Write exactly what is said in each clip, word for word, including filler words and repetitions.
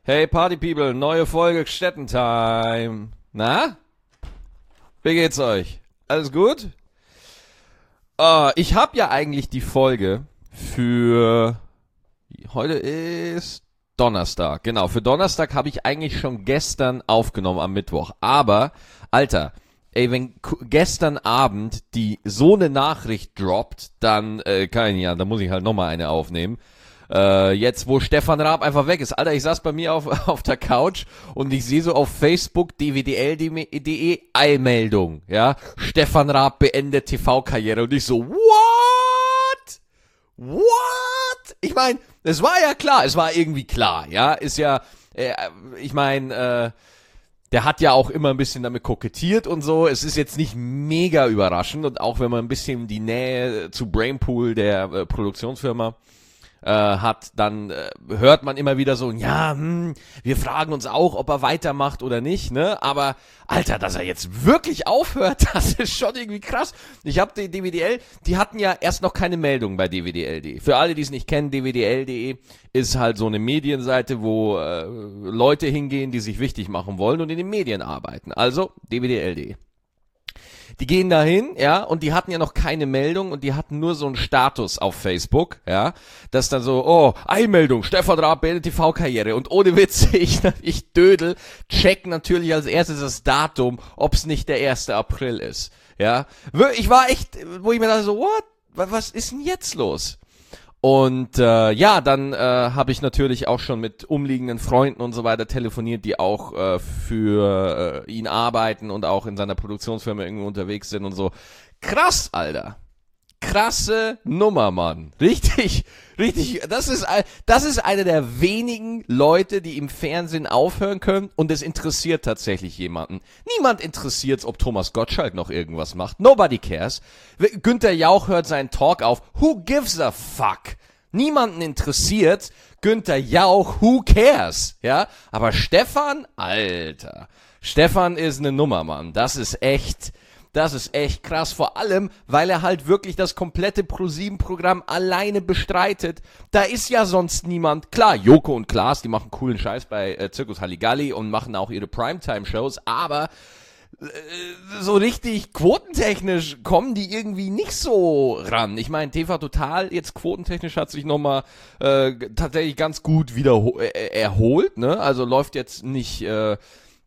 Hey Party People, neue Folge Städtentime. Na? Wie geht's euch? Alles gut? Uh, ich habe ja eigentlich die Folge für... Heute ist Donnerstag. Genau, für Donnerstag habe ich eigentlich schon gestern aufgenommen am Mittwoch. Aber, Alter, ey, wenn k- gestern Abend die so eine Nachricht droppt, dann äh, kann ich ja, dann muss ich halt nochmal eine aufnehmen. Äh, jetzt, wo Stefan Raab einfach weg ist. Alter, ich saß bei mir auf, auf der Couch und ich sehe so auf Facebook d w d l punkt d e Eilmeldung, ja. Stefan Raab beendet T V-Karriere und ich so, what? What? Ich meine, es war ja klar, es war irgendwie klar, ja. Ist ja, äh, ich meine, äh, der hat ja auch immer ein bisschen damit kokettiert und so. Es ist jetzt nicht mega überraschend und auch wenn man ein bisschen die Nähe zu Brainpool, der äh, Produktionsfirma, Äh, hat, dann äh, hört man immer wieder so, ja, hm, wir fragen uns auch, ob er weitermacht oder nicht, ne, aber, Alter, dass er jetzt wirklich aufhört, das ist schon irgendwie krass. Ich habe die D W D L, die hatten ja erst noch keine Meldung bei d w d l punkt d e. Für alle, die es nicht kennen, d w d l punkt d e ist halt so eine Medienseite, wo äh, Leute hingehen, die sich wichtig machen wollen und in den Medien arbeiten, also d w d l punkt d e. Die gehen dahin, ja, und die hatten ja noch keine Meldung und die hatten nur so einen Status auf Facebook, ja, das dann so, oh, Eilmeldung, Stefan Raab beendet T V-Karriere und ohne Witz, ich, ich dödel, check natürlich als erstes das Datum, ob es nicht der erste April ist, ja. Ich war echt, wo ich mir dachte so, what, was ist denn jetzt los? Und äh, ja, dann äh, habe ich natürlich auch schon mit umliegenden Freunden und so weiter telefoniert, die auch äh, für äh, ihn arbeiten und auch in seiner Produktionsfirma irgendwo unterwegs sind und so. Krass, Alter. Krasse Nummer, Mann. Richtig, richtig. Das ist, das ist einer der wenigen Leute, die im Fernsehen aufhören können und es interessiert tatsächlich jemanden. Niemand interessiert's, ob Thomas Gottschalk noch irgendwas macht. Nobody cares. Günther Jauch hört seinen Talk auf. Who gives a fuck? Niemanden interessiert. Günther Jauch, who cares? Ja, aber Stefan, Alter. Stefan ist eine Nummer, Mann. Das ist echt... Das ist echt krass, vor allem, weil er halt wirklich das komplette ProSieben-Programm alleine bestreitet. Da ist ja sonst niemand. Klar, Joko und Klaas, die machen coolen Scheiß bei äh, Zirkus Halligalli und machen auch ihre Primetime-Shows, aber äh, so richtig quotentechnisch kommen die irgendwie nicht so ran. Ich meine, T V Total jetzt quotentechnisch hat sich nochmal äh, tatsächlich ganz gut wieder äh, erholt, ne? Also läuft jetzt nicht... Äh,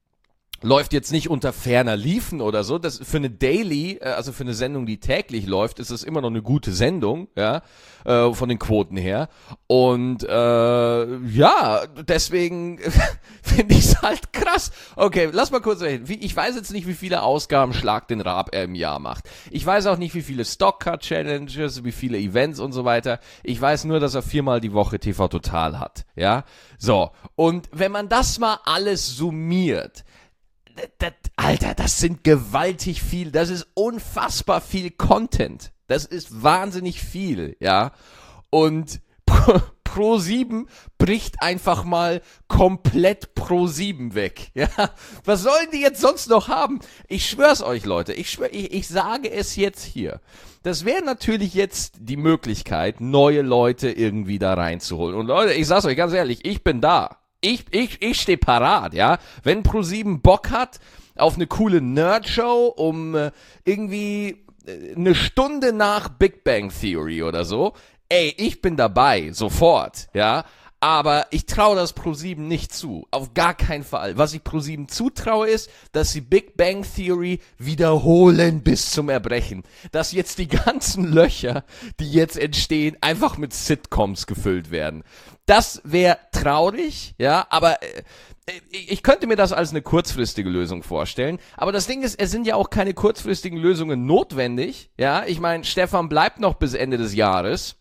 läuft jetzt nicht unter ferner Liefen oder so. Das für eine Daily, also für eine Sendung, die täglich läuft, ist es immer noch eine gute Sendung, ja, äh, von den Quoten her. Und äh, ja, deswegen finde ich es halt krass. Okay, lass mal kurz reden. Ich weiß jetzt nicht, wie viele Ausgaben Schlag den Raab er im Jahr macht. Ich weiß auch nicht, wie viele Stockcard-Challenges, wie viele Events und so weiter. Ich weiß nur, dass er viermal die Woche T V Total hat, ja. So, und wenn man das mal alles summiert, Das, Alter, das sind gewaltig viel, das ist unfassbar viel Content. Das ist wahnsinnig viel, ja. Und ProSieben bricht einfach mal komplett ProSieben weg, ja. Was sollen die jetzt sonst noch haben? Ich schwör's euch, Leute, ich schwör, ich, ich sage es jetzt hier. Das wäre natürlich jetzt die Möglichkeit, neue Leute irgendwie da reinzuholen. Und Leute, ich sag's euch ganz ehrlich, ich bin da. Ich, ich, ich stehe parat, ja. Wenn ProSieben Bock hat auf eine coole Nerdshow um äh, irgendwie äh, eine Stunde nach Big Bang Theory oder so, ey, ich bin dabei, sofort, ja. Aber ich traue das ProSieben nicht zu, auf gar keinen Fall. Was ich ProSieben zutraue ist, dass sie Big Bang Theory wiederholen bis zum Erbrechen. Dass jetzt die ganzen Löcher, die jetzt entstehen, einfach mit Sitcoms gefüllt werden. Das wäre traurig, ja, aber äh, ich könnte mir das als eine kurzfristige Lösung vorstellen. Aber das Ding ist, es sind ja auch keine kurzfristigen Lösungen notwendig, ja. Ich meine, Stefan bleibt noch bis Ende des Jahres.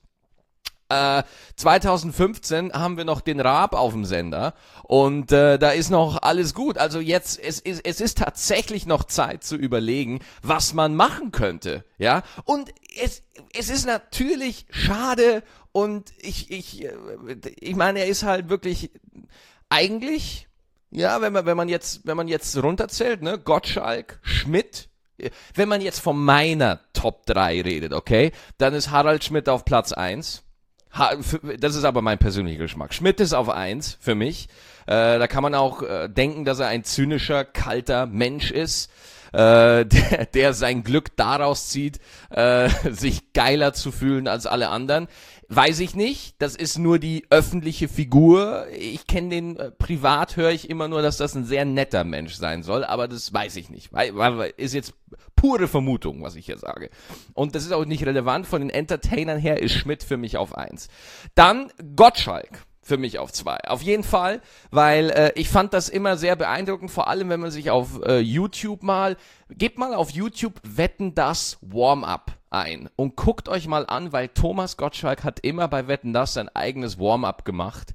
Äh, zwanzig fünfzehn haben wir noch den Raab auf dem Sender und äh, da ist noch alles gut. Also jetzt, es ist, es ist tatsächlich noch Zeit zu überlegen, was man machen könnte, ja. Und es, es ist natürlich schade und ich, ich, ich meine, er ist halt wirklich eigentlich, ja, wenn man, wenn man jetzt, wenn man jetzt runterzählt, ne, Gottschalk, Schmidt. Wenn man jetzt von meiner Top drei redet, okay, dann ist Harald Schmidt auf Platz eins. Ha, für, das ist aber mein persönlicher Geschmack. Schmidt ist auf eins für mich. Äh, da kann man auch äh, denken, dass er ein zynischer, kalter Mensch ist, äh, der, der sein Glück daraus zieht, äh, sich geiler zu fühlen als alle anderen. Weiß ich nicht, das ist nur die öffentliche Figur. Ich kenne den, äh, privat höre ich immer nur, dass das ein sehr netter Mensch sein soll, aber das weiß ich nicht. Weil, weil, ist jetzt pure Vermutung, was ich hier sage. Und das ist auch nicht relevant. Von den Entertainern her ist Schmidt für mich auf eins. Dann Gottschalk. Für mich auf zwei. Auf jeden Fall, weil äh, ich fand das immer sehr beeindruckend, vor allem wenn man sich auf äh, YouTube mal, gebt mal auf YouTube Wetten, das Warm-Up ein und guckt euch mal an, weil Thomas Gottschalk hat immer bei Wetten, das sein eigenes Warm-Up gemacht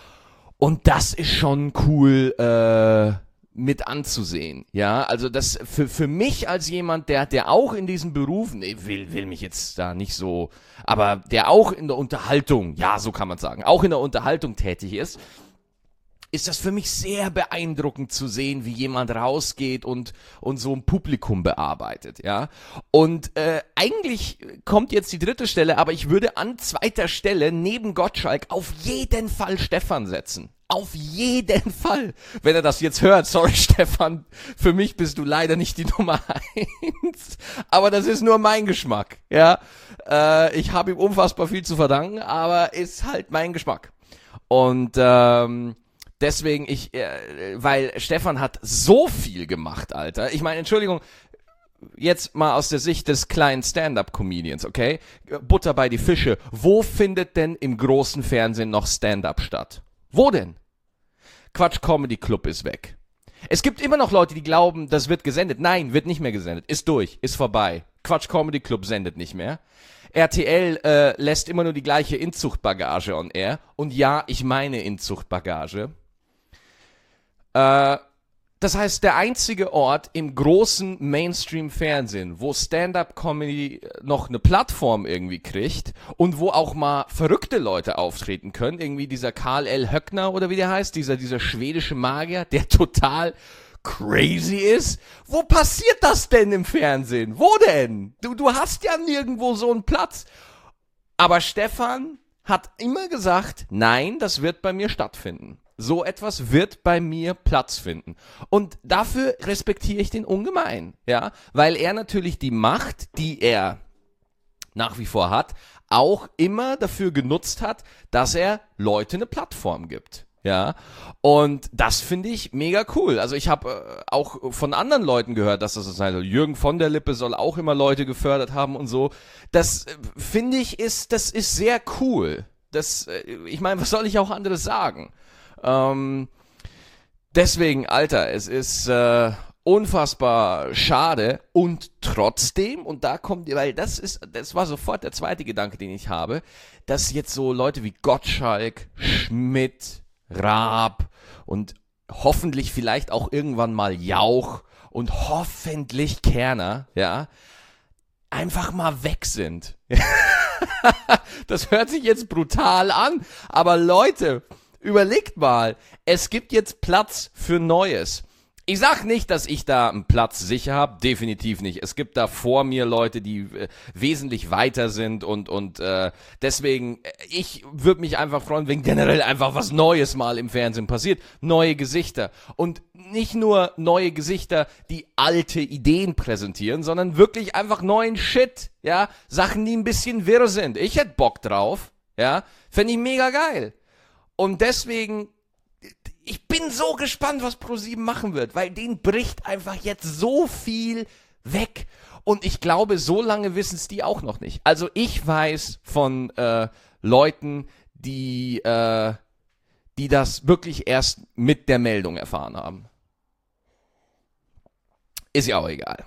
und das ist schon cool äh, mit anzusehen, ja, also das für für mich als jemand, der der auch in diesem Beruf, nee, will will mich jetzt da nicht so, aber der auch in der Unterhaltung, ja, so kann man sagen, auch in der Unterhaltung tätig ist, ist das für mich sehr beeindruckend zu sehen, wie jemand rausgeht und und so ein Publikum bearbeitet, ja. Und äh, eigentlich kommt jetzt die dritte Stelle, aber ich würde an zweiter Stelle neben Gottschalk auf jeden Fall Stefan setzen. Auf jeden Fall. Wenn er das jetzt hört, sorry Stefan, für mich bist du leider nicht die Nummer eins. Aber das ist nur mein Geschmack, ja. Äh, ich habe ihm unfassbar viel zu verdanken, aber ist halt mein Geschmack. Und ähm, deswegen, ich, äh, weil Stefan hat so viel gemacht, Alter. Ich meine, Entschuldigung, jetzt mal aus der Sicht des kleinen Stand-Up-Comedians, okay? Butter bei die Fische. Wo findet denn im großen Fernsehen noch Stand-Up statt? Wo denn? Quatsch Comedy Club ist weg. Es gibt immer noch Leute, die glauben, das wird gesendet. Nein, wird nicht mehr gesendet. Ist durch, ist vorbei. Quatsch Comedy Club sendet nicht mehr. R T L äh, lässt immer nur die gleiche Inzuchtbagage on air. Und ja, ich meine Inzuchtbagage. Äh, das heißt, der einzige Ort im großen Mainstream-Fernsehen, wo Stand-Up-Comedy noch eine Plattform irgendwie kriegt und wo auch mal verrückte Leute auftreten können, irgendwie dieser Karl L. Höckner oder wie der heißt, dieser, dieser schwedische Magier, der total crazy ist. Wo passiert das denn im Fernsehen? Wo denn? Du, du hast ja nirgendwo so einen Platz. Aber Stefan hat immer gesagt, nein, das wird bei mir stattfinden. So etwas wird bei mir Platz finden. Und dafür respektiere ich den ungemein, ja, weil er natürlich die Macht, die er nach wie vor hat, auch immer dafür genutzt hat, dass er Leute eine Plattform gibt. Ja, und das finde ich mega cool. Also ich habe äh, auch von anderen Leuten gehört, dass das so sein soll. Jürgen von der Lippe soll auch immer Leute gefördert haben und so. Das äh, finde ich ist, das ist sehr cool. Das, äh, ich meine, was soll ich auch anderes sagen? Ähm, deswegen, Alter, es ist äh, unfassbar schade und trotzdem, und da kommt, weil das ist, das war sofort der zweite Gedanke, den ich habe, dass jetzt so Leute wie Gottschalk, Schmidt, Raab und hoffentlich vielleicht auch irgendwann mal Jauch und hoffentlich Kerner, ja, einfach mal weg sind. Das hört sich jetzt brutal an, aber Leute, überlegt mal, es gibt jetzt Platz für Neues. Ich sag nicht, dass ich da einen Platz sicher habe, definitiv nicht. Es gibt da vor mir Leute, die äh, wesentlich weiter sind und und äh, deswegen, äh, ich würde mich einfach freuen, wenn generell einfach was Neues mal im Fernsehen passiert. Neue Gesichter. Und nicht nur neue Gesichter, die alte Ideen präsentieren, sondern wirklich einfach neuen Shit, ja, Sachen, die ein bisschen wirr sind. Ich hätte Bock drauf, ja, fände ich mega geil. Und deswegen, ich bin so gespannt, was ProSieben machen wird, weil denen bricht einfach jetzt so viel weg. Und ich glaube, so lange wissen es die auch noch nicht. Also ich weiß von äh, Leuten, die, äh, die das wirklich erst mit der Meldung erfahren haben. Ist ja auch egal.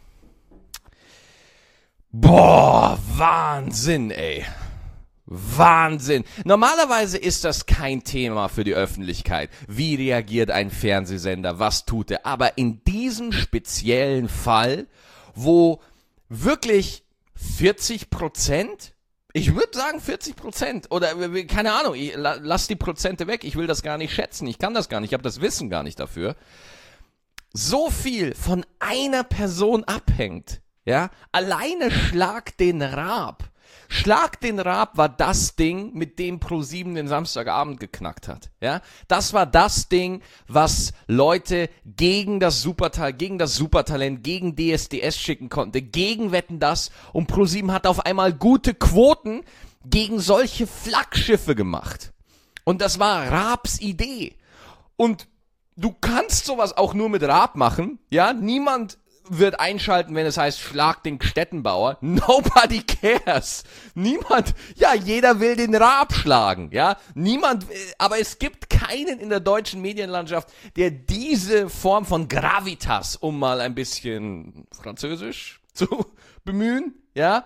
Boah, Wahnsinn, ey. Wahnsinn. Normalerweise ist das kein Thema für die Öffentlichkeit. Wie reagiert ein Fernsehsender? Was tut er? Aber in diesem speziellen Fall, wo wirklich vierzig Prozent, ich würde sagen vierzig Prozent oder keine Ahnung, ich, lass die Prozente weg. Ich will das gar nicht schätzen. Ich kann das gar nicht. Ich habe das Wissen gar nicht dafür. So viel von einer Person abhängt. Ja, alleine Schlag den Raab. Schlag den Raab war das Ding, mit dem ProSieben den Samstagabend geknackt hat. Ja, das war das Ding, was Leute gegen das Supertal, gegen das Supertalent, gegen D S D S schicken konnte, gegen Wetten, das, und ProSieben hat auf einmal gute Quoten gegen solche Flaggschiffe gemacht. Und das war Raabs Idee. Und du kannst sowas auch nur mit Raab machen. Ja, niemand wird einschalten, wenn es heißt, schlag den Stettenbauer. Nobody cares. Niemand, ja, jeder will den Raab schlagen, ja. Niemand, aber es gibt keinen in der deutschen Medienlandschaft, der diese Form von Gravitas, um mal ein bisschen Französisch zu bemühen, ja.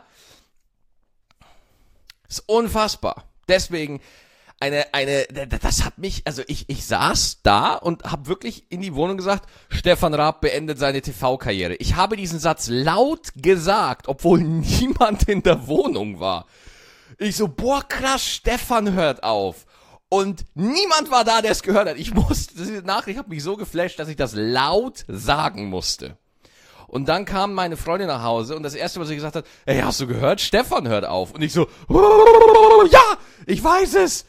Ist unfassbar. Deswegen, Eine, eine, das hat mich, also ich, ich saß da und habe wirklich in die Wohnung gesagt, Stefan Raab beendet seine T V-Karriere. Ich habe diesen Satz laut gesagt, obwohl niemand in der Wohnung war. Ich so, boah, krass, Stefan hört auf. Und niemand war da, der es gehört hat. Ich musste, diese Nachricht hat mich so geflasht, dass ich das laut sagen musste. Und dann kam meine Freundin nach Hause und das Erste, was sie gesagt hat, ey, hast du gehört? Stefan hört auf. Und ich so, ja, ich weiß es.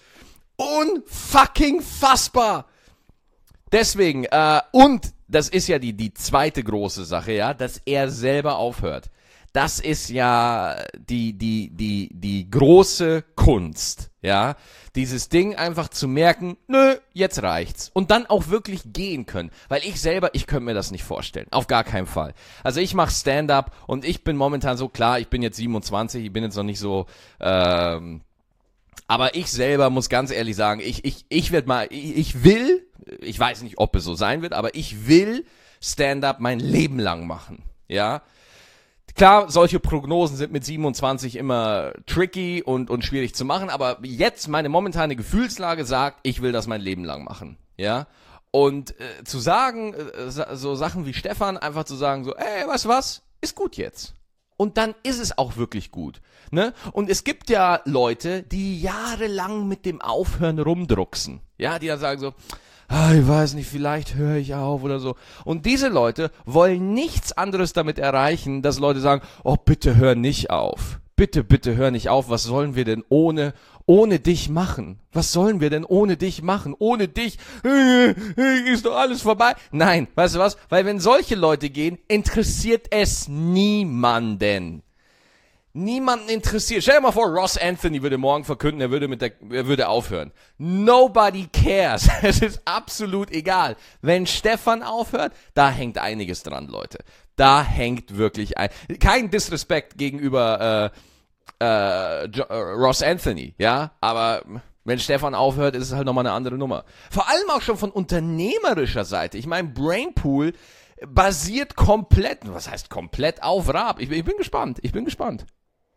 Unfucking fassbar. Deswegen, äh, und das ist ja die, die zweite große Sache, ja, dass er selber aufhört. Das ist ja die, die, die, die große Kunst, ja. Dieses Ding einfach zu merken, nö, jetzt reicht's. Und dann auch wirklich gehen können. Weil ich selber, ich könnte mir das nicht vorstellen. Auf gar keinen Fall. Also ich mache Stand-up und ich bin momentan so, klar, ich bin jetzt siebenundzwanzig, ich bin jetzt noch nicht so, ähm, aber ich selber muss ganz ehrlich sagen, ich, ich, ich werde mal, ich, ich will, ich weiß nicht, ob es so sein wird, aber ich will Stand-up mein Leben lang machen, ja. Klar, solche Prognosen sind mit siebenundzwanzig immer tricky und, und schwierig zu machen, aber jetzt meine momentane Gefühlslage sagt, ich will das mein Leben lang machen, ja. Und äh, zu sagen, äh, so Sachen wie Stefan, einfach zu sagen so, ey, weißt du was, ist gut jetzt. Und dann ist es auch wirklich gut, ne? Und es gibt ja Leute, die jahrelang mit dem Aufhören rumdrucksen, ja, die dann sagen so, ah, ich weiß nicht, vielleicht höre ich auf oder so. Und diese Leute wollen nichts anderes damit erreichen, dass Leute sagen, oh, bitte hör nicht auf. Bitte, bitte hör nicht auf. Was sollen wir denn ohne, ohne dich machen? Was sollen wir denn ohne dich machen? Ohne dich äh, äh, ist doch alles vorbei. Nein, weißt du was? Weil wenn solche Leute gehen, interessiert es niemanden. Niemanden interessiert. Stell dir mal vor, Ross Anthony würde morgen verkünden, er würde mit der, er würde aufhören. Nobody cares. Es ist absolut egal. Wenn Stefan aufhört, da hängt einiges dran, Leute. Da hängt wirklich ein, kein Disrespect gegenüber äh, äh, jo- äh, Ross Anthony, ja, aber wenn Stefan aufhört, ist es halt nochmal eine andere Nummer. Vor allem auch schon von unternehmerischer Seite. Ich meine, Brainpool basiert komplett, was heißt komplett, auf Raab. Ich, ich bin gespannt, ich bin gespannt.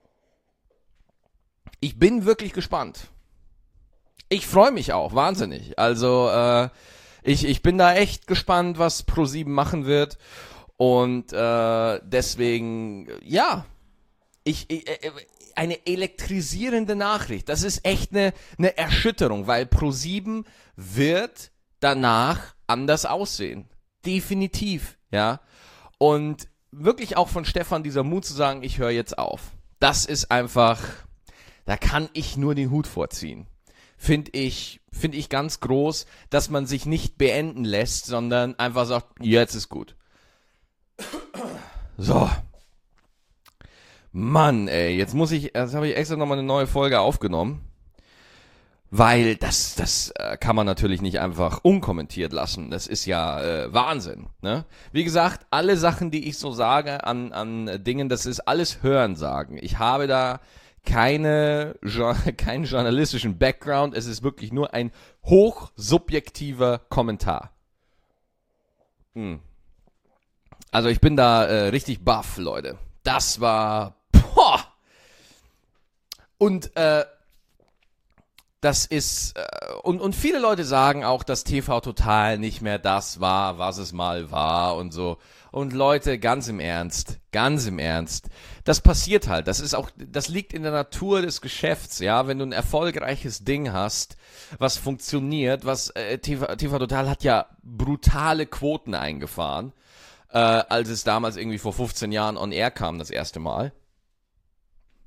Ich bin wirklich gespannt. Ich freue mich auch, wahnsinnig. Also, äh, ich, ich bin da echt gespannt, was ProSieben machen wird. Und äh, deswegen, ja, ich, ich, eine elektrisierende Nachricht. Das ist echt eine, eine Erschütterung, weil ProSieben wird danach anders aussehen. Definitiv, ja. Und wirklich auch von Stefan dieser Mut zu sagen, ich höre jetzt auf. Das ist einfach, da kann ich nur den Hut vorziehen. Finde ich, finde ich ganz groß, dass man sich nicht beenden lässt, sondern einfach sagt, jetzt ist gut. So. Mann, ey, jetzt muss ich, jetzt habe ich extra nochmal eine neue Folge aufgenommen, weil das, das äh, kann man natürlich nicht einfach unkommentiert lassen. Das ist ja äh, Wahnsinn, ne? Wie gesagt, alle Sachen, die ich so sage an, an Dingen, das ist alles Hörensagen. Ich habe da keine, keinen journalistischen Background, es ist wirklich nur ein hochsubjektiver Kommentar. Hm. Also ich bin da äh, richtig baff, Leute. Das war, boah. Und äh, das ist, äh, und, und viele Leute sagen auch, dass T V Total nicht mehr das war, was es mal war und so. Und Leute, ganz im Ernst, ganz im Ernst, das passiert halt. Das ist auch, das liegt in der Natur des Geschäfts, ja. Wenn du ein erfolgreiches Ding hast, was funktioniert, was äh, T V, T V Total hat ja brutale Quoten eingefahren, äh, als es damals irgendwie vor fünfzehn Jahren on air kam, das erste Mal.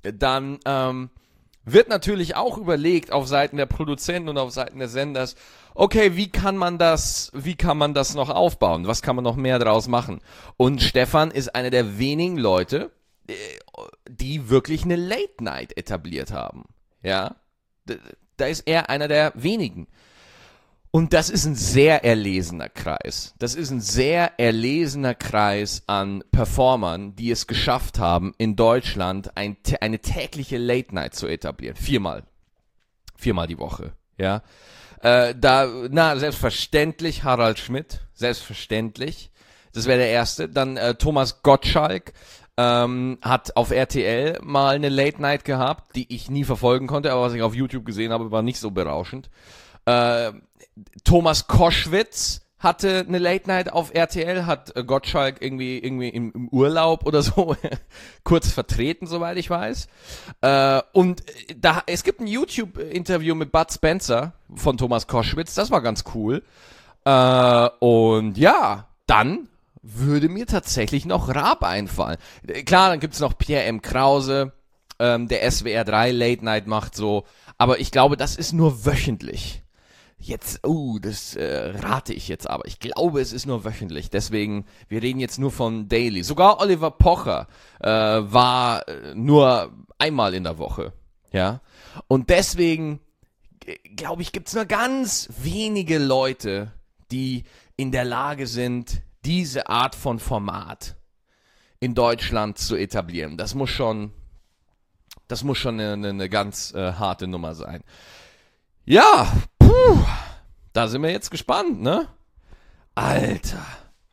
dann ähm, wird natürlich auch überlegt auf Seiten der Produzenten und auf Seiten des Senders, okay, wie kann man das, wie kann man das noch aufbauen? Was kann man noch mehr draus machen? Und Stefan ist einer der wenigen Leute, die wirklich eine Late Night etabliert haben. Ja, da ist er einer der wenigen. Und das ist ein sehr erlesener Kreis. Das ist ein sehr erlesener Kreis an Performern, die es geschafft haben, in Deutschland ein, eine tägliche Late Night zu etablieren. Viermal. Viermal die Woche. Ja. Äh, da, na, selbstverständlich Harald Schmidt. Selbstverständlich. Das wäre der erste. Dann äh, Thomas Gottschalk. Ähm, hat auf R T L mal eine Late Night gehabt, die ich nie verfolgen konnte, aber was ich auf YouTube gesehen habe, war nicht so berauschend. Äh, Thomas Koschwitz hatte eine Late Night auf R T L, hat äh, Gottschalk irgendwie irgendwie im, im Urlaub oder so kurz vertreten, soweit ich weiß. Äh, und da es gibt ein YouTube-Interview mit Bud Spencer von Thomas Koschwitz, das war ganz cool. Äh, und ja, dann würde mir tatsächlich noch Raab einfallen. Klar, dann gibt's noch Pierre M. Krause, ähm, der S W R drei Late Night macht so, aber ich glaube, das ist nur wöchentlich. Jetzt, uh, das äh, rate ich jetzt aber. Ich glaube, es ist nur wöchentlich. Deswegen, wir reden jetzt nur von Daily. Sogar Oliver Pocher äh, war äh, nur einmal in der Woche. Ja. Und deswegen, g- glaube ich, gibt's nur ganz wenige Leute, die in der Lage sind, diese Art von Format in Deutschland zu etablieren. Das muss schon, das muss schon eine, eine ganz äh, harte Nummer sein. Ja, puh, da sind wir jetzt gespannt, ne? Alter,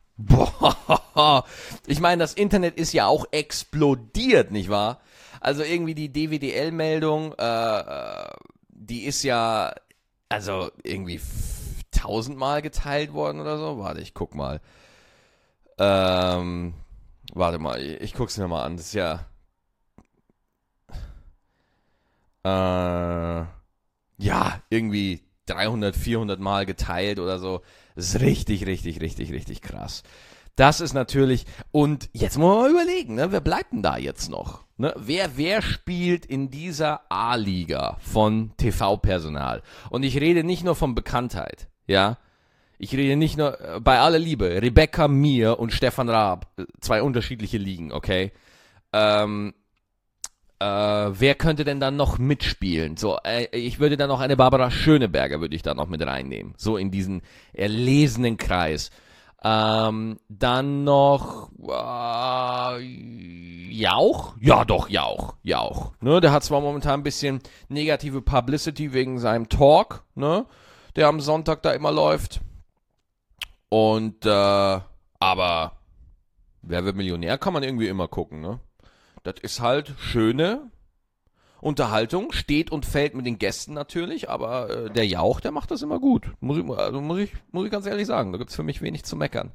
boah, ich meine, das Internet ist ja auch explodiert, nicht wahr? Also irgendwie die D V D L-Meldung, äh, die ist ja, also irgendwie f- tausendmal geteilt worden oder so. Warte, ich guck mal. Ähm, warte mal, ich, ich guck's mir mal an. Das ist ja, äh, ja, irgendwie dreihundert, vierhundert Mal geteilt oder so. Das ist richtig, richtig, richtig, richtig krass. Das ist natürlich, und jetzt muss man mal überlegen, ne, wer bleibt denn da jetzt noch? Ne? Wer, wer spielt in dieser A-Liga von T V-Personal? Und ich rede nicht nur von Bekanntheit, ja. Ich rede nicht nur, äh, bei aller Liebe, Rebecca Mir und Stefan Raab, äh, zwei unterschiedliche Ligen, okay? Ähm, äh, wer könnte denn dann noch mitspielen? So, äh, ich würde dann noch eine Barbara Schöneberger, würde ich da noch mit reinnehmen. So in diesen erlesenen Kreis. Ähm, dann noch, äh, Jauch? Ja, doch, Jauch, Jauch. Ne, der hat zwar momentan ein bisschen negative Publicity wegen seinem Talk, ne, der am Sonntag da immer läuft. Und, äh, aber Wer wird Millionär kann man irgendwie immer gucken, ne? Das ist halt schöne Unterhaltung, steht und fällt mit den Gästen natürlich, aber äh, der Jauch, der macht das immer gut. Muss ich, also muss ich, muss ich ganz ehrlich sagen, da gibt's für mich wenig zu meckern.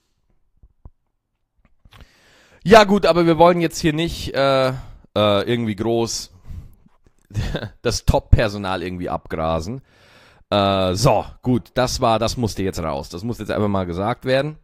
Ja gut, aber wir wollen jetzt hier nicht äh, äh, irgendwie groß das Top-Personal irgendwie abgrasen. Äh, so, gut, das war, das musste jetzt raus. Das muss jetzt einfach mal gesagt werden.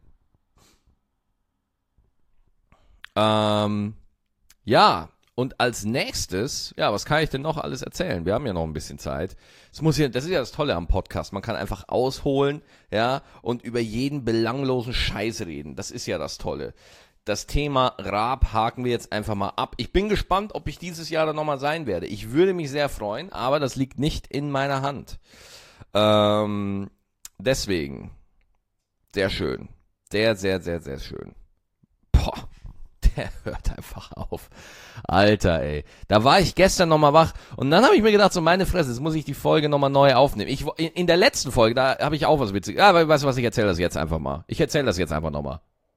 Ähm, ja, und als nächstes, ja, was kann ich denn noch alles erzählen? Wir haben ja noch ein bisschen Zeit. Das muss hier, das ist ja das Tolle am Podcast. Man kann einfach ausholen, ja, und über jeden belanglosen Scheiß reden. Das ist ja das Tolle. Das Thema Raab haken wir jetzt einfach mal ab. Ich bin gespannt, ob ich dieses Jahr dann nochmal sein werde. Ich würde mich sehr freuen, aber das liegt nicht in meiner Hand. Ähm, deswegen, sehr schön. Sehr, sehr, sehr, sehr schön. Boah, der hört einfach auf. Alter, ey. Da war ich gestern nochmal wach und dann habe ich mir gedacht, so meine Fresse, jetzt muss ich die Folge nochmal neu aufnehmen. Ich, in, in der letzten Folge, da habe ich auch was Witziges. Ja, aber weißt du was, ich erzähle das jetzt einfach mal. Ich erzähle das jetzt einfach nochmal.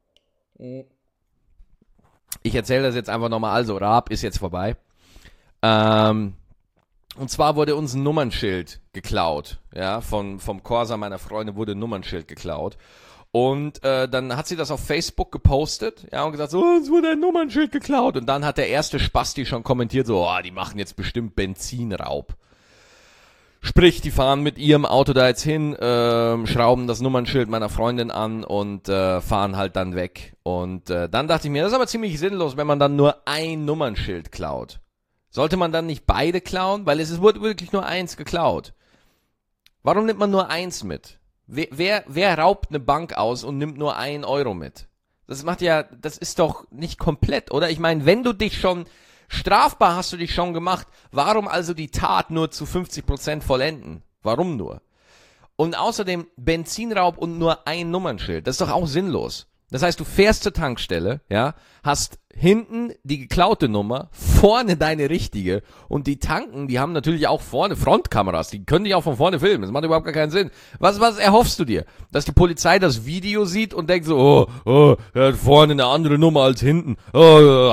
Ich erzähle das jetzt einfach nochmal. Also, Raab ist jetzt vorbei. Ähm, und zwar wurde uns ein Nummernschild geklaut. Ja, von, vom Corsa meiner Freunde wurde ein Nummernschild geklaut. Und äh, dann hat sie das auf Facebook gepostet, ja, und gesagt, so, uns wurde ein Nummernschild geklaut. Und dann hat der erste Spasti schon kommentiert, so, oh, die machen jetzt bestimmt Benzinraub. Sprich, die fahren mit ihrem Auto da jetzt hin, äh, schrauben das Nummernschild meiner Freundin an und äh, fahren halt dann weg. Und äh, dann dachte ich mir, das ist aber ziemlich sinnlos, wenn man dann nur ein Nummernschild klaut. Sollte man dann nicht beide klauen? Weil es ist, wurde wirklich nur eins geklaut. Warum nimmt man nur eins mit? Wer, wer, wer raubt eine Bank aus und nimmt nur ein Euro mit? Das macht ja, das ist doch nicht komplett, oder? Ich meine, wenn du dich schon, strafbar hast du dich schon gemacht, warum also die Tat nur zu fünfzig Prozent vollenden? Warum nur? Und außerdem Benzinraub und nur ein Nummernschild. Das ist doch auch sinnlos. Das heißt, du fährst zur Tankstelle, ja, hast hinten die geklaute Nummer, vorne deine richtige und die Tanken, die haben natürlich auch vorne Frontkameras, die können dich auch von vorne filmen, das macht überhaupt gar keinen Sinn. Was, was erhoffst du dir? Dass die Polizei das Video sieht und denkt so, oh, oh, er hat vorne eine andere Nummer als hinten. Oh.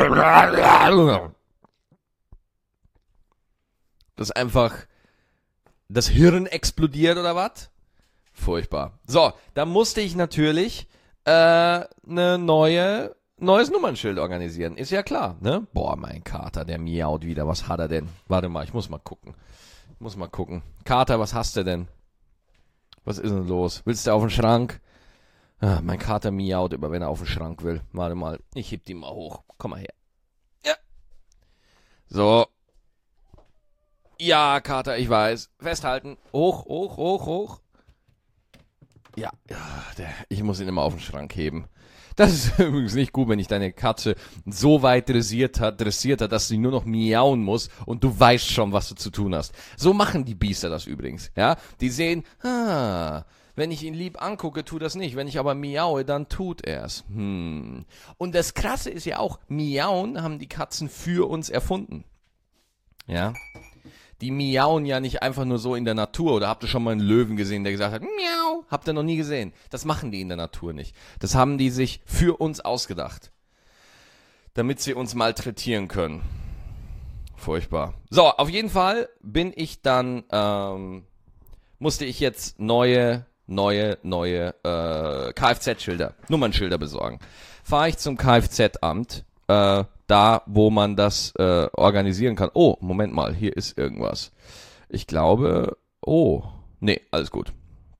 Das ist einfach, das Hirn explodiert oder was? Furchtbar. So, da musste ich natürlich Äh, eine neue, neues Nummernschild organisieren. Ist ja klar, ne? Boah, mein Kater, der miaut wieder. Was hat er denn? Warte mal, ich muss mal gucken. Ich muss mal gucken. Kater, was hast du denn? Was ist denn los? Willst du auf den Schrank? Ah, mein Kater miaut immer, wenn er auf den Schrank will. Warte mal, ich heb die mal hoch. Komm mal her. Ja. So. Ja, Kater, ich weiß. Festhalten. Hoch, hoch, hoch, hoch. Ja, ja der, ich muss ihn immer auf den Schrank heben. Das ist übrigens nicht gut, wenn ich deine Katze so weit dressiert hat, dressiert hat, dass sie nur noch miauen muss und du weißt schon, was du zu tun hast. So machen die Biester das übrigens, ja. Die sehen, ah, wenn ich ihn lieb angucke, tut das nicht. Wenn ich aber miaue, dann tut er's. Hm. Und das Krasse ist ja auch, miauen haben die Katzen für uns erfunden. Ja. Die miauen ja nicht einfach nur so in der Natur. Oder habt ihr schon mal einen Löwen gesehen, der gesagt hat, miau? Habt ihr noch nie gesehen. Das machen die in der Natur nicht. Das haben die sich für uns ausgedacht. Damit sie uns malträtieren können. Furchtbar. So, auf jeden Fall bin ich dann, ähm, musste ich jetzt neue, neue, neue äh, Kfz-Schilder, Nummernschilder besorgen. Fahre ich zum Kfz-Amt, äh, da, wo man das äh, organisieren kann. Oh, Moment mal, hier ist irgendwas. Ich glaube, oh, nee, alles gut.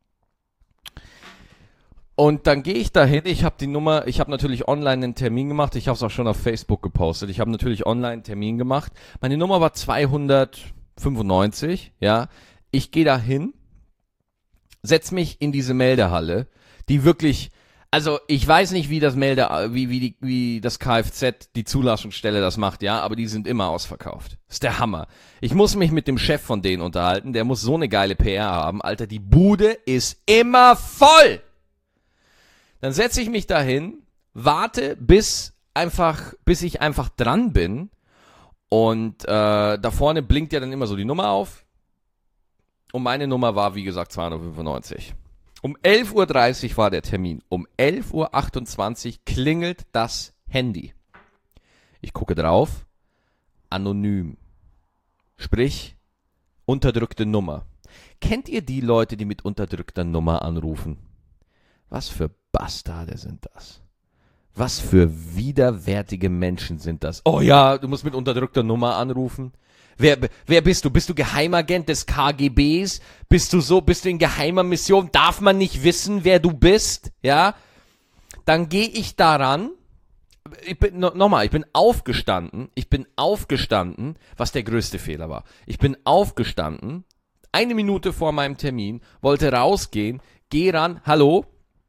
Und dann gehe ich dahin, ich habe die Nummer, ich habe natürlich online einen Termin gemacht, ich habe es auch schon auf Facebook gepostet, ich habe natürlich online einen Termin gemacht. Meine Nummer war zweihundertfünfundneunzig, ja. Ich gehe dahin, setz mich in diese Meldehalle, die wirklich, also ich weiß nicht, wie das Melde, wie, wie, die, wie das Kfz, die Zulassungsstelle das macht, ja, aber die sind immer ausverkauft. Das ist der Hammer. Ich muss mich mit dem Chef von denen unterhalten, der muss so eine geile P R haben. Alter, die Bude ist immer voll! Dann setze ich mich dahin, warte, bis einfach, bis ich einfach dran bin und äh, da vorne blinkt ja dann immer so die Nummer auf und meine Nummer war, wie gesagt, zweihundertfünfundneunzig. Um elf Uhr dreißig war der Termin. Um elf Uhr achtundzwanzig klingelt das Handy. Ich gucke drauf. Anonym. Sprich, unterdrückte Nummer. Kennt ihr die Leute, die mit unterdrückter Nummer anrufen? Was für Bastarde sind das? Was für widerwärtige Menschen sind das? Oh ja, du musst mit unterdrückter Nummer anrufen. Wer, wer bist du? Bist du Geheimagent des K G Bs? Bist du so, bist du in geheimer Mission? Darf man nicht wissen, wer du bist? Ja? Dann gehe ich daran. Ich bin, no, nochmal, ich bin aufgestanden. Ich bin aufgestanden, was der größte Fehler war. Ich bin aufgestanden, eine Minute vor meinem Termin, wollte rausgehen, geh ran, hallo.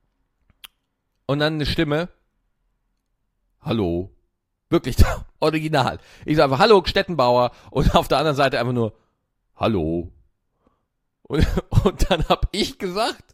Und dann eine Stimme. Hallo. Wirklich, original. Ich sage einfach, hallo, Stettenbauer. Und auf der anderen Seite einfach nur, hallo. Und, und dann habe ich gesagt,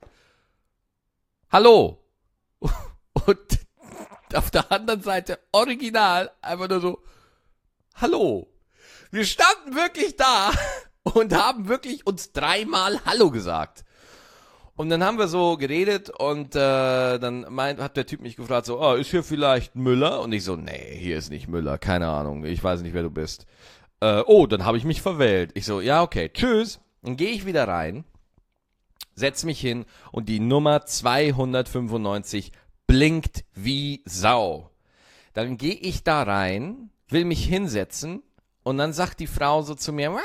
hallo. Und auf der anderen Seite, original, einfach nur so, hallo. Wir standen wirklich da und haben wirklich uns dreimal Hallo gesagt. Und dann haben wir so geredet und äh, dann meint, hat der Typ mich gefragt, so, oh, ist hier vielleicht Müller? Und ich so, nee, hier ist nicht Müller, keine Ahnung, ich weiß nicht, wer du bist. Äh, oh, dann habe ich mich verwählt. Ich so, ja, okay, tschüss. Dann gehe ich wieder rein, setz mich hin und die Nummer zweihundertfünfundneunzig blinkt wie Sau. Dann gehe ich da rein, will mich hinsetzen und dann sagt die Frau so zu mir,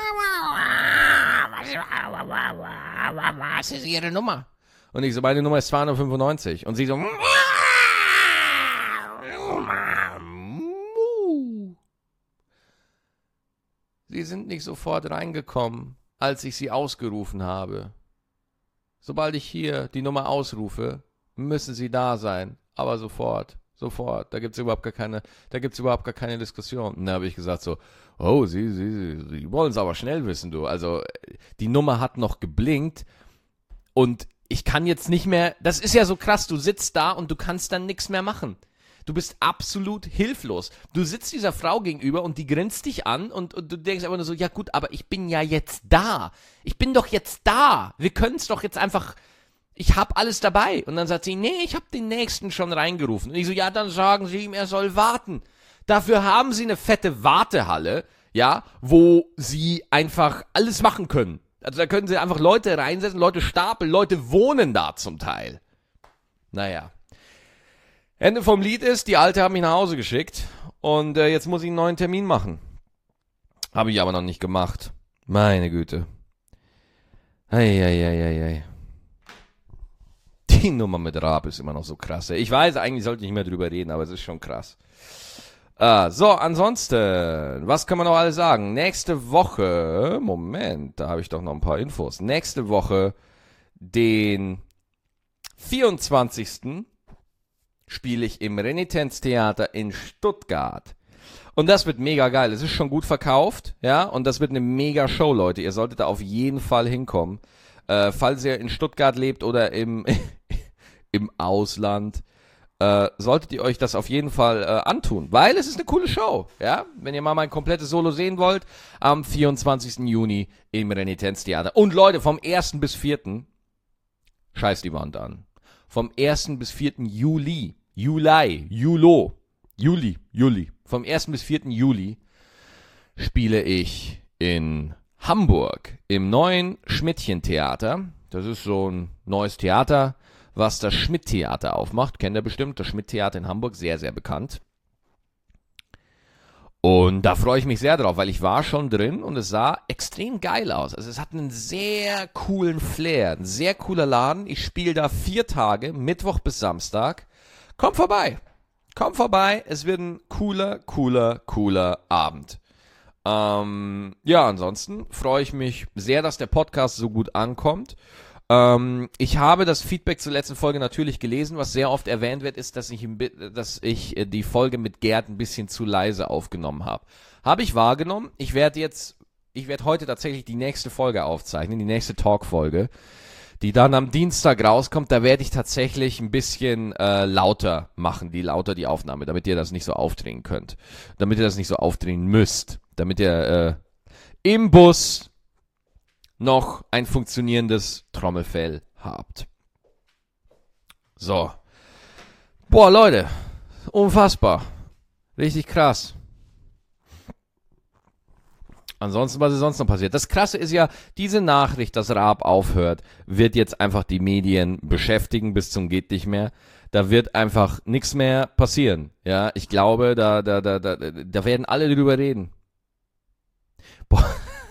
was ist Ihre Nummer? Und ich so, meine Nummer ist zweihundertfünfundneunzig. Und sie so, Sie sind nicht sofort reingekommen, als ich Sie ausgerufen habe. Sobald ich hier die Nummer ausrufe, müssen Sie da sein. Aber sofort, sofort. Da gibt's überhaupt gar keine, da gibt's überhaupt gar keine Diskussion. Und da habe ich gesagt so, oh, Sie, Sie, Sie, Sie wollen es aber schnell wissen, du. Also, die Nummer hat noch geblinkt und ich kann jetzt nicht mehr, das ist ja so krass, du sitzt da und du kannst dann nichts mehr machen. Du bist absolut hilflos. Du sitzt dieser Frau gegenüber und die grinst dich an und, und du denkst einfach nur so, ja gut, aber ich bin ja jetzt da. Ich bin doch jetzt da. Wir können es doch jetzt einfach, ich hab alles dabei. Und dann sagt sie, nee, ich hab den Nächsten schon reingerufen. Und ich so, ja, dann sagen Sie ihm, er soll warten. Dafür haben Sie eine fette Wartehalle, ja, wo Sie einfach alles machen können. Also da können Sie einfach Leute reinsetzen, Leute stapeln, Leute wohnen da zum Teil. Naja. Ende vom Lied ist, die Alte hat mich nach Hause geschickt und äh, jetzt muss ich einen neuen Termin machen. Habe ich aber noch nicht gemacht. Meine Güte. Eieieiei. Die Nummer mit Raab ist immer noch so krass. Ich weiß, eigentlich sollte ich nicht mehr drüber reden, aber es ist schon krass. Äh, so, ansonsten, was kann man noch alles sagen? Nächste Woche, Moment, da habe ich doch noch ein paar Infos. Nächste Woche, den vierundzwanzigsten spiele ich im Renitenztheater in Stuttgart. Und das wird mega geil. Es ist schon gut verkauft, ja, und das wird eine mega Show, Leute. Ihr solltet da auf jeden Fall hinkommen. Äh, falls ihr in Stuttgart lebt oder im, im Ausland, äh, solltet ihr euch das auf jeden Fall äh, antun, weil es ist eine coole Show, ja. Wenn ihr mal mein komplettes Solo sehen wollt, am vierundzwanzigsten Juni im Renitenztheater. Und Leute, vom ersten bis vierten scheiß die Wand an. Vom ersten bis vierten Juli, Juli, Julo, Juli, Juli. Vom ersten bis vierten Juli spiele ich in Hamburg im neuen Schmidtchen-Theater. Das ist so ein neues Theater, was das Schmidt-Theater aufmacht. Kennt ihr bestimmt, das Schmidt-Theater in Hamburg, sehr, sehr bekannt. Und da freue ich mich sehr drauf, weil ich war schon drin und es sah extrem geil aus. Also es hat einen sehr coolen Flair, ein sehr cooler Laden. Ich spiele da vier Tage, Mittwoch bis Samstag. Kommt vorbei, kommt vorbei. Es wird ein cooler, cooler, cooler Abend. Ähm, ja, ansonsten freue ich mich sehr, dass der Podcast so gut ankommt. Ähm, ich habe das Feedback zur letzten Folge natürlich gelesen. Was sehr oft erwähnt wird, ist, dass ich, dass ich die Folge mit Gerd ein bisschen zu leise aufgenommen habe. Habe ich wahrgenommen. Ich werde jetzt, ich werde heute tatsächlich die nächste Folge aufzeichnen, die nächste Talk-Folge, die dann am Dienstag rauskommt. Da werde ich tatsächlich ein bisschen äh, lauter machen, die lauter die Aufnahme, damit ihr das nicht so aufdrehen könnt. Damit ihr das nicht so aufdrehen müsst. Damit ihr äh, im Bus noch ein funktionierendes Trommelfell habt. So. Boah, Leute. Unfassbar. Richtig krass. Ansonsten, was ist sonst noch passiert? Das Krasse ist ja, diese Nachricht, dass Raab aufhört, wird jetzt einfach die Medien beschäftigen bis zum geht nicht mehr. Da wird einfach nichts mehr passieren. Ja, ich glaube, da, da, da, da, da werden alle drüber reden. Boah.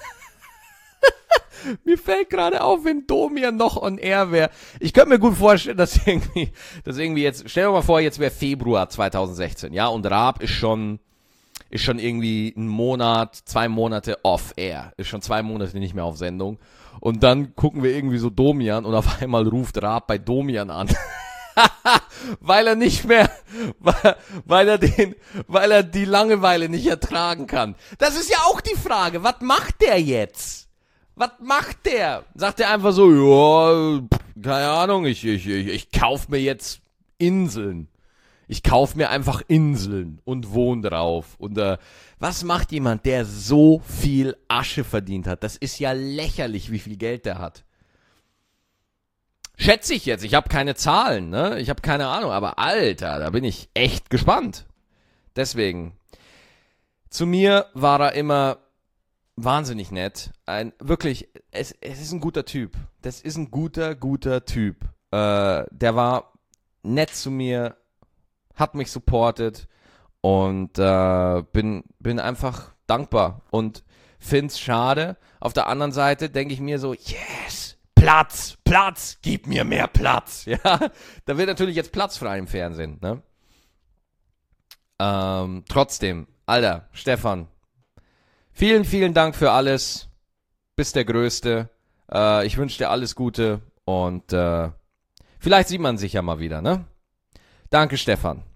Mir fällt gerade auf, wenn Domian noch on air wäre. Ich könnte mir gut vorstellen, dass irgendwie, dass irgendwie jetzt, stell dir mal vor, jetzt wäre Februar zweitausendsechzehn, ja, und Raab ist schon, ist schon irgendwie ein Monat, zwei Monate off air, ist schon zwei Monate nicht mehr auf Sendung. Und dann gucken wir irgendwie so Domian und auf einmal ruft Raab bei Domian an. Weil er nicht mehr, weil, weil er den, weil er die Langeweile nicht ertragen kann. Das ist ja auch die Frage, was macht der jetzt? Was macht der? Sagt er einfach so, ja, keine Ahnung, ich, ich, ich, ich kauf mir jetzt Inseln. Ich kauf mir einfach Inseln und wohne drauf. Und äh, was macht jemand, der so viel Asche verdient hat? Das ist ja lächerlich, wie viel Geld der hat. Schätze ich jetzt, ich habe keine Zahlen, ne? Ich habe keine Ahnung, aber Alter, da bin ich echt gespannt. Deswegen, zu mir war er immer wahnsinnig nett. Ein, wirklich, es, es ist ein guter Typ. Das ist ein guter, guter Typ. Äh, der war nett zu mir, hat mich supportet und äh, bin, bin einfach dankbar und find's schade. Auf der anderen Seite denke ich mir so, yes, Platz, Platz, gib mir mehr Platz. Ja, da wird natürlich jetzt Platz frei im Fernsehen, ne? Ähm, trotzdem, Alter, Stefan, Vielen, vielen Dank für alles. Bist der Größte. Äh, ich wünsche dir alles Gute und äh, vielleicht sieht man sich ja mal wieder, ne? Danke, Stefan.